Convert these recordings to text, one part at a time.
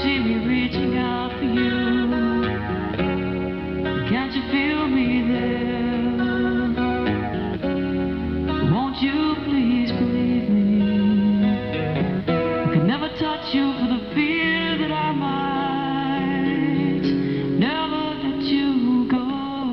see me reaching out for you? Can't you feel me there? Won't you please believe me? I could never touch you for the fear that I might never let you go.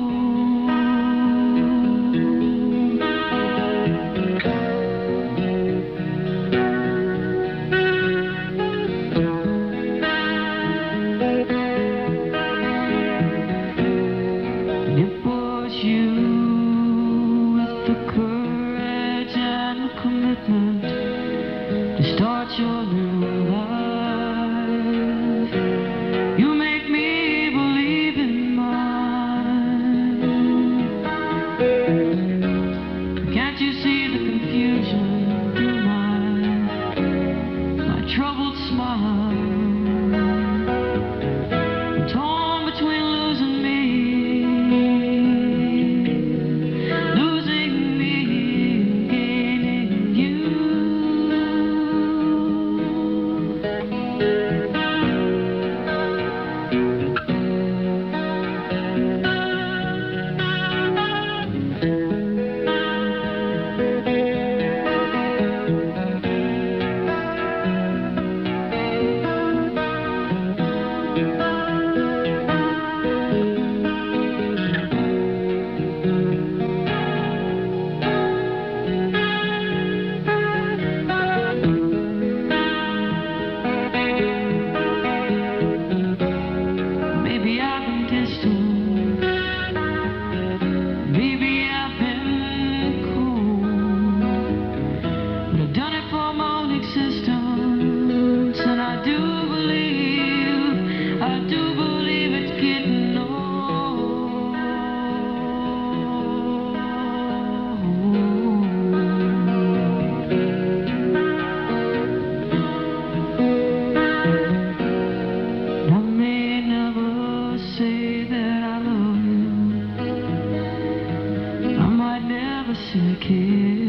It was you with the courage and the commitment to start your new life. You make me believe in mine. Can't you see the confusion through my troubled smile? Torn between losing me and gaining you. Maybe I've been distant, maybe I've been cold, but I've done it for my own existence, and I do believe it's getting old. I may never say that I love you, I might never say a kiss.